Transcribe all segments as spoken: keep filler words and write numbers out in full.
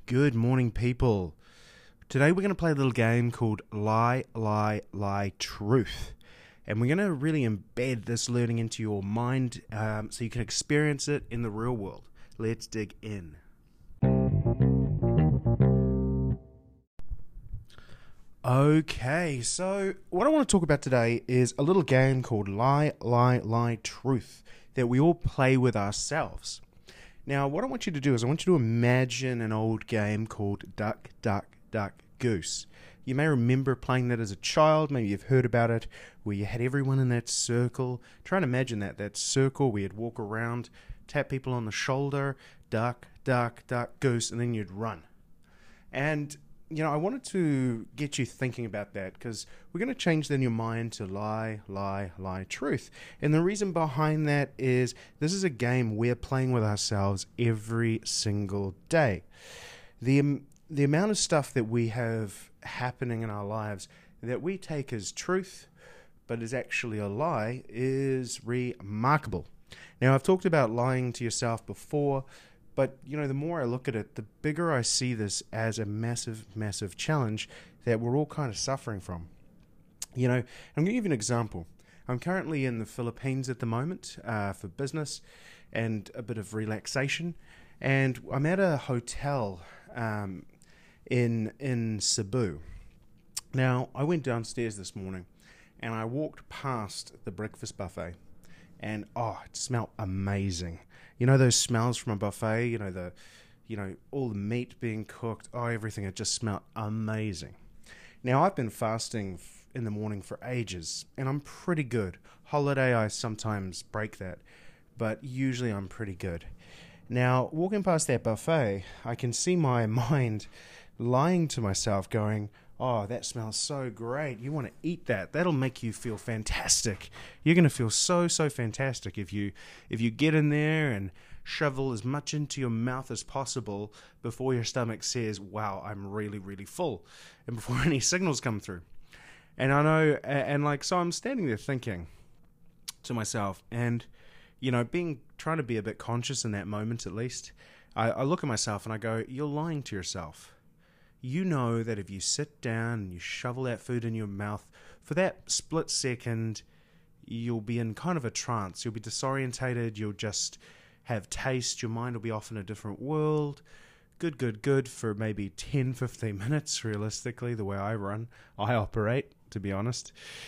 Good morning, people. Today we're going to play a little game called Lie, Lie, Lie, Truth. And we're going to really embed this learning into your mind um, so you can experience it in the real world. Let's dig in. Okay, so what I want to talk about today is a little game called Lie, Lie, Lie, Truth that we all play with ourselves. Now, what I want you to do is I want you to imagine an old game called Duck, Duck, Duck, Goose. You may remember playing that as a child. Maybe you've heard about it, where you had everyone in that circle. Try and imagine that, that circle where you'd walk around, tap people on the shoulder, duck, duck, duck, goose, and then you'd run. And you know, I wanted to get you thinking about that because we're going to change then your mind to lie, lie, lie, truth. And the reason behind that is this is a game we're playing with ourselves every single day. The, um, the amount of stuff that we have happening in our lives that we take as truth but is actually a lie is remarkable. Now, I've talked about lying to yourself before. But, you know, the more I look at it, the bigger I see this as a massive, massive challenge that we're all kind of suffering from. You know, I'm going to give you an example. I'm currently in the Philippines at the moment uh, for business and a bit of relaxation. And I'm at a hotel um, in in Cebu. Now, I went downstairs this morning and I walked past the breakfast buffet. And, oh, it smelled amazing. You know those smells from a buffet? You know, the, you know, all the meat being cooked. Oh, everything. It just smelled amazing. Now, I've been fasting in the morning for ages, and I'm pretty good. Holiday, I sometimes break that, but usually I'm pretty good. Now, walking past that buffet, I can see my mind lying to myself going, oh, that smells so great. You want to eat that. That'll make you feel fantastic. You're going to feel so, so fantastic if you if you get in there and shovel as much into your mouth as possible before your stomach says, wow, I'm really, really full, and before any signals come through. And I know, and like, so I'm standing there thinking to myself, and, you know, being trying to be a bit conscious in that moment at least, I, I look at myself and I go, you're lying to yourself. You know that if you sit down and you shovel that food in your mouth, for that split second, you'll be in kind of a trance. You'll be disorientated. You'll just have taste. Your mind will be off in a different world. Good, good, good for maybe ten, fifteen minutes, realistically, the way I run. I operate, to be honest.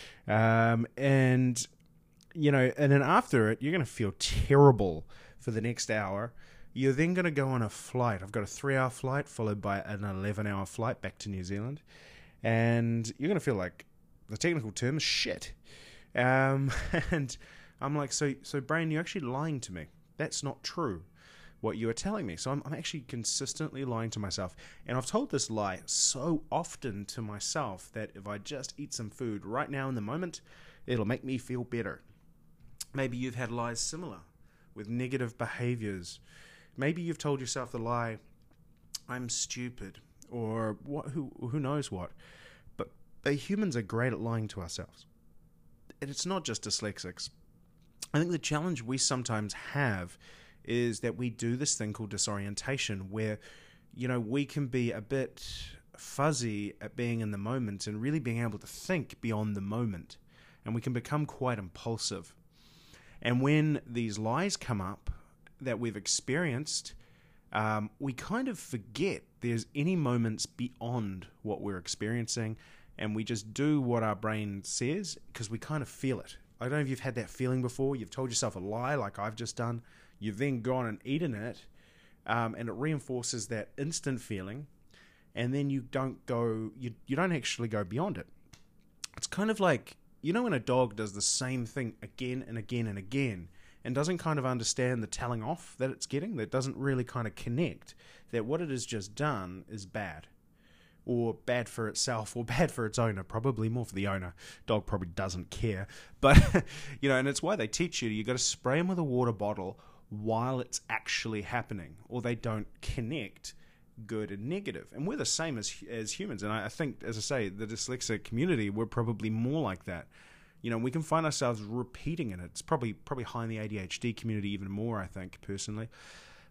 Um, and, you know, and then after it, you're going to feel terrible for the next hour. You're then going to go on a flight. I've got a three-hour flight followed by an eleven-hour flight back to New Zealand. And you're going to feel like, the technical term is shit. Um, and I'm like, so, so brain, you're actually lying to me. That's not true, what you are telling me. So I'm, I'm actually consistently lying to myself. And I've told this lie so often to myself that if I just eat some food right now in the moment, it'll make me feel better. Maybe you've had lies similar with negative behaviors. Maybe you've told yourself the lie, I'm stupid, or what? Who who knows what. But, but humans are great at lying to ourselves. And it's not just dyslexics. I think the challenge we sometimes have is that we do this thing called disorientation, where, you know, we can be a bit fuzzy at being in the moment and really being able to think beyond the moment. And we can become quite impulsive. And when these lies come up, that we've experienced, um, we kind of forget there's any moments beyond what we're experiencing, and we just do what our brain says because we kind of feel it. I don't know if you've had that feeling before. You've told yourself a lie like I've just done. You've then gone and eaten it, um, and it reinforces that instant feeling, and then you don't go, you, you don't actually go beyond it. It's kind of like, you know when a dog does the same thing again and again and again, and doesn't kind of understand the telling off that it's getting, that doesn't really kind of connect that what it has just done is bad, or bad for itself, or bad for its owner, probably more for the owner. Dog probably doesn't care. But, you know, and it's why they teach you, you got to spray them with a water bottle while it's actually happening, or they don't connect good and negative. And we're the same as as humans. And I, I think, as I say, the dyslexic community, we're probably more like that. You know, we can find ourselves repeating it. It's probably probably high in the A D H D community even more, I think, personally.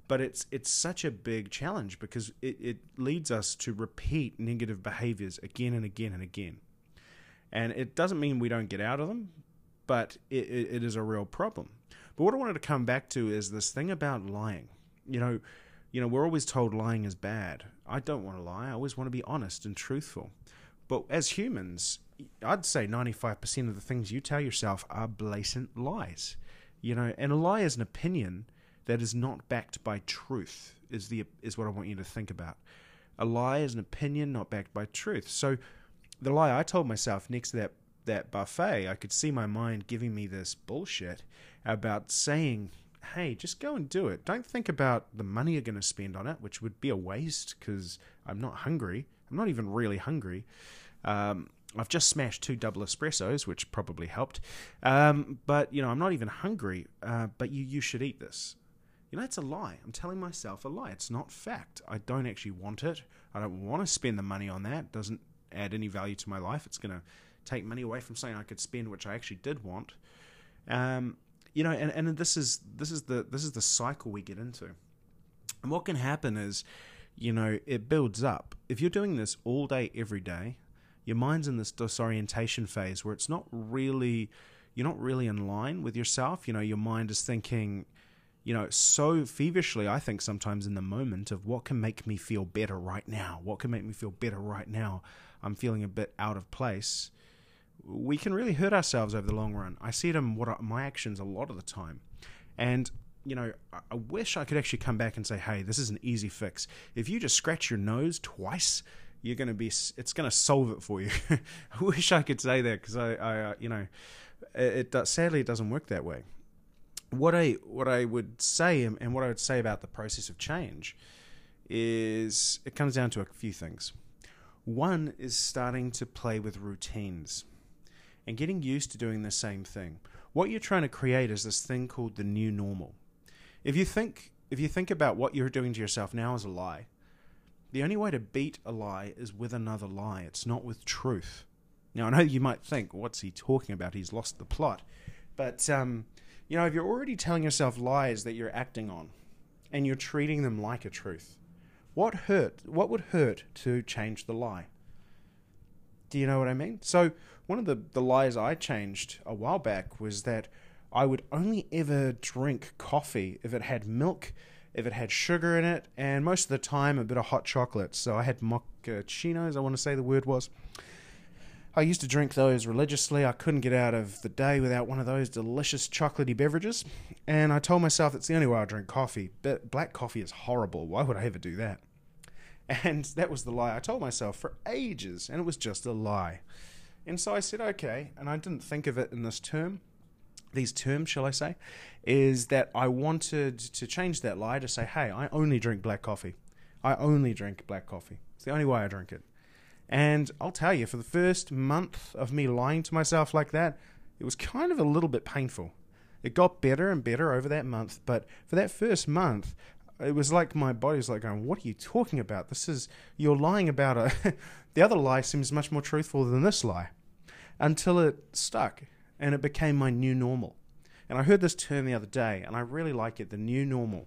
But it's it's such a big challenge because it, it leads us to repeat negative behaviors again and again and again. And it doesn't mean we don't get out of them, but it, it, it is a real problem. But what I wanted to come back to is this thing about lying. You know, you know, we're always told lying is bad. I don't want to lie. I always want to be honest and truthful. But as humans, I'd say ninety-five percent of the things you tell yourself are blatant lies. You know, and a lie is an opinion that is not backed by truth, is the is what I want you to think about. A lie is an opinion not backed by truth. So the lie I told myself next to that, that buffet, I could see my mind giving me this bullshit about saying, hey, just go and do it. Don't think about the money you're going to spend on it, which would be a waste because I'm not hungry. I'm not even really hungry. Um, I've just smashed two double espressos, which probably helped. Um, but, you know, I'm not even hungry, uh, but you, you should eat this. You know, that's a lie. I'm telling myself a lie. It's not fact. I don't actually want it. I don't want to spend the money on that. It doesn't add any value to my life. It's going to take money away from something I could spend, which I actually did want. Um, you know, and, and this is this is the this is the cycle we get into. And what can happen is, you know, it builds up. If you're doing this all day, every day, your mind's in this disorientation phase where it's not really, you're not really in line with yourself. You know, your mind is thinking, you know, so feverishly, I think sometimes in the moment of what can make me feel better right now? What can make me feel better right now? I'm feeling a bit out of place. We can really hurt ourselves over the long run. I see it in what are my actions a lot of the time. And, you know, I wish I could actually come back and say, hey, this is an easy fix. If you just scratch your nose twice, you're going to be, it's going to solve it for you. I wish I could say that because I, I uh, you know, it, it sadly it doesn't work that way. What I what I would say and what I would say about the process of change is it comes down to a few things. One is starting to play with routines and getting used to doing the same thing. What you're trying to create is this thing called the new normal. If you think if you think about what you're doing to yourself now as a lie, the only way to beat a lie is with another lie. It's not with truth. Now, I know you might think, what's he talking about? He's lost the plot. But, um, you know, if you're already telling yourself lies that you're acting on and you're treating them like a truth, what hurt? What would hurt to change the lie? Do you know what I mean? So one of the, the lies I changed a while back was that I would only ever drink coffee if it had milk, if it had sugar in it, and most of the time a bit of hot chocolate. So I had mochachinos, I want to say the word was. I used to drink those religiously. I couldn't get out of the day without one of those delicious chocolatey beverages. And I told myself it's the only way I drink coffee. But black coffee is horrible. Why would I ever do that? And that was the lie I told myself for ages. And it was just a lie. And so I said, okay. And I didn't think of it in this term. These terms, shall I say, is that I wanted to change that lie to say, hey, I only drink black coffee. I only drink black coffee. It's the only way I drink it. And I'll tell you, for the first month of me lying to myself like that, it was kind of a little bit painful. It got better and better over that month, but for that first month, it was like my body was like going, what are you talking about? This is, you're lying about a, the other lie seems much more truthful than this lie. Until it stuck, and it became my new normal. And I heard this term the other day, and I really like it, the new normal.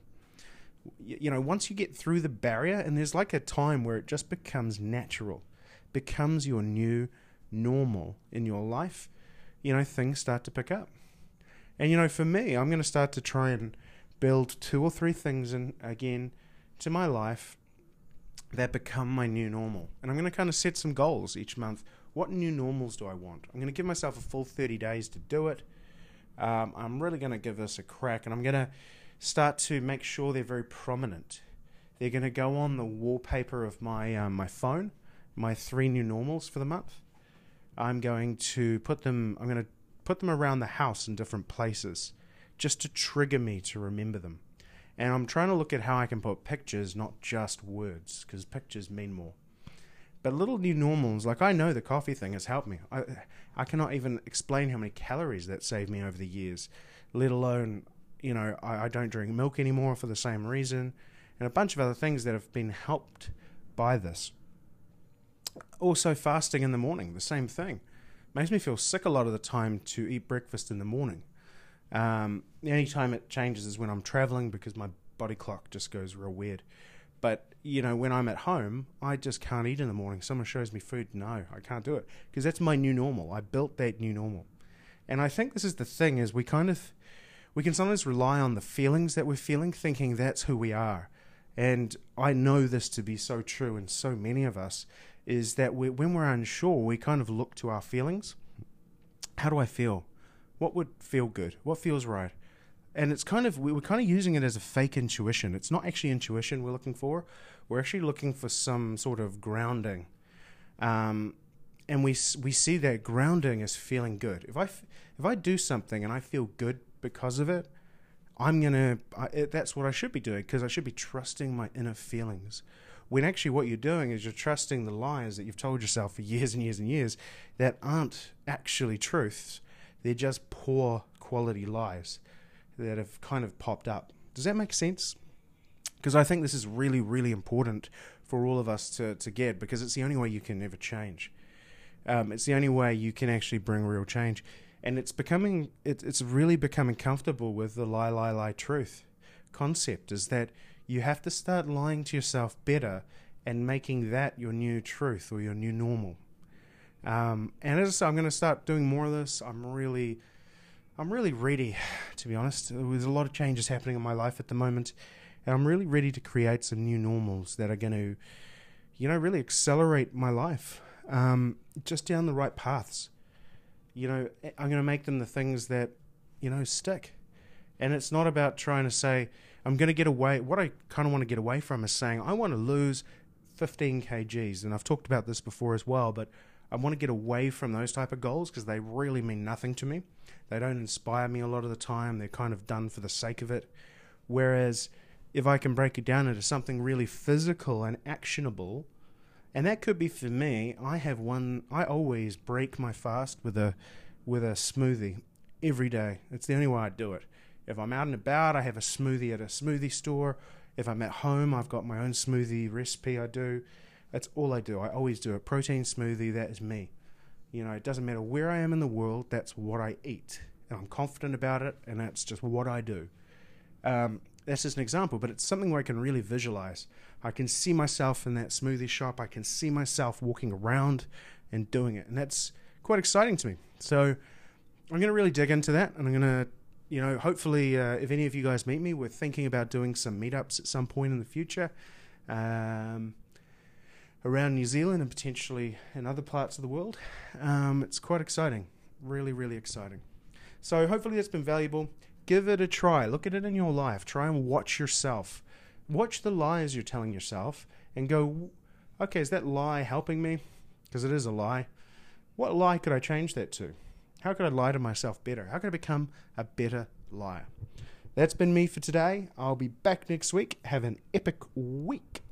You know, once you get through the barrier, and there's like a time where it just becomes natural, becomes your new normal in your life, you know, things start to pick up. And, you know, for me, I'm going to start to try and build two or three things in, again, to my life that become my new normal. And I'm going to kind of set some goals each month. What new normals do I want? I'm going to give myself a full thirty days to do it. Um, I'm really going to give this a crack, and I'm going to start to make sure they're very prominent. They're going to go on the wallpaper of my um, my phone, my three new normals for the month. I'm going to put them, I'm going to put them around the house in different places just to trigger me to remember them. And I'm trying to look at how I can put pictures, not just words, because pictures mean more. But little new normals, like I know the coffee thing has helped me. I, I cannot even explain how many calories that saved me over the years, let alone, you know, I, I don't drink milk anymore for the same reason, and a bunch of other things that have been helped by this. Also, fasting in the morning, the same thing. Makes me feel sick a lot of the time to eat breakfast in the morning. Um, the only time it changes is when I'm traveling because my body clock just goes real weird. But, you know, when I'm at home, I just can't eat in the morning. Someone shows me food. No, I can't do it. Because that's my new normal. I built that new normal. And I think this is the thing, is we kind of, we can sometimes rely on the feelings that we're feeling, thinking that's who we are. And I know this to be so true in so many of us, is that we, when we're unsure, we kind of look to our feelings. How do I feel? What would feel good? What feels right? And it's kind of, we're kind of using it as a fake intuition. It's not actually intuition we're looking for. We're actually looking for some sort of grounding. Um, and we we see that grounding as feeling good. If I, if I do something and I feel good because of it, I'm going to, that's what I should be doing, because I should be trusting my inner feelings. When actually what you're doing is you're trusting the lies that you've told yourself for years and years and years that aren't actually truths. They're just poor quality lies that have kind of popped up. Does that make sense? Because I think this is really, really important for all of us to, to get, because it's the only way you can ever change. Um, it's the only way you can actually bring real change. And it's becoming, it, it's really becoming comfortable with the lie, lie, lie truth concept, is that you have to start lying to yourself better and making that your new truth or your new normal. Um, and as I said, I'm going to start doing more of this. I'm really... I'm really ready, to be honest. There's a lot of changes happening in my life at the moment, and I'm really ready to create some new normals that are going to, you know, really accelerate my life, um, just down the right paths. You know, I'm going to make them the things that, you know, stick. And it's not about trying to say, I'm going to get away. What I kind of want to get away from is saying, I want to lose fifteen kilograms, and I've talked about this before as well, but I want to get away from those type of goals because they really mean nothing to me. They don't inspire me a lot of the time. They're kind of done for the sake of it. Whereas if I can break it down into something really physical and actionable, and that could be for me, I have one, I always break my fast with a with a smoothie every day. It's the only way I do it. If I'm out and about, I have a smoothie at a smoothie store. If I'm at home, I've got my own smoothie recipe I do. That's all I do. I always do a protein smoothie. That is me. You know, it doesn't matter where I am in the world. That's what I eat. And I'm confident about it, and that's just what I do. Um, that's just an example, but it's something where I can really visualize. I can see myself in that smoothie shop. I can see myself walking around and doing it, and that's quite exciting to me. So I'm going to really dig into that, and I'm going to, you know, hopefully uh, if any of you guys meet me, we're thinking about doing some meetups at some point in the future. Um... around New Zealand and potentially in other parts of the world. Um, it's quite exciting. Really, really exciting. So hopefully that's been valuable. Give it a try. Look at it in your life. Try and watch yourself. Watch the lies you're telling yourself and go, okay, is that lie helping me? Because it is a lie. What lie could I change that to? How could I lie to myself better? How could I become a better liar? That's been me for today. I'll be back next week. Have an epic week.